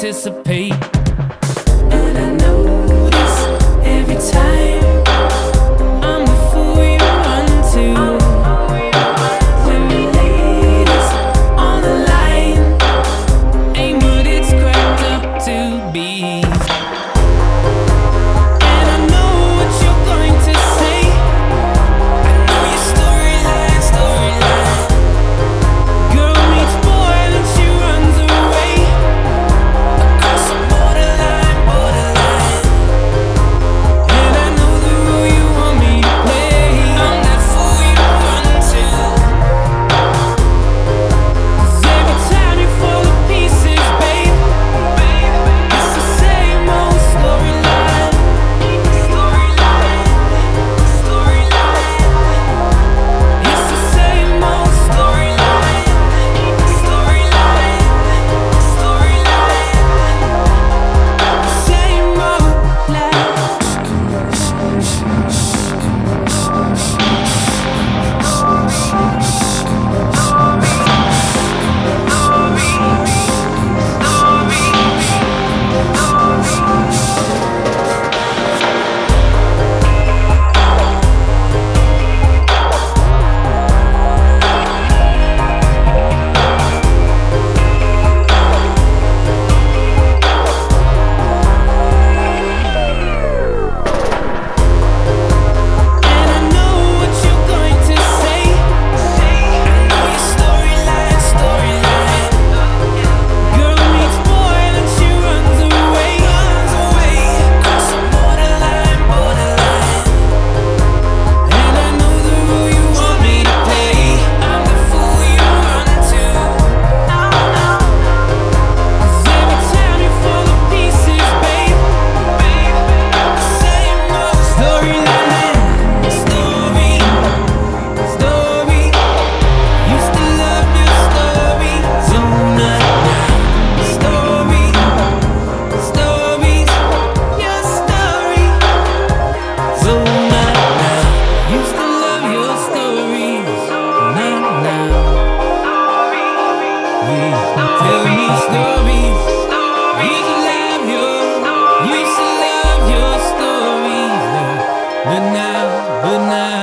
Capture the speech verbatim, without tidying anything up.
anticipate. And I know this every time. I'm the fool you run to When we lay this on the line, ain't what it's cracked up to be. And I know what you're going to say. I know your storyline, storyline. Girl meets boy and she runs away across the borderline, borderline. And I know the role you want me to play. I'm that fool you run to. 'Cause every time you fall to pieces, babe, it's the same old storyline. Storyline, storyline. It's the same old storyline. Storyline, storyline. Same old And I know what you're going to say. I know your storyline, storyline. Girl meets boy and she runs away, runs away across the borderline, borderline. And I know the role you want me to play. I'm the fool you run to. 'Cause every time you fall to pieces, babe, same old storyline. Story, story. Used to love your story. Zona now. Story, stories. Your story. Zona now. Used to love your stories. Not now. Yeah. Tell me stories. Used to love your, used to love your stories. But now, but now.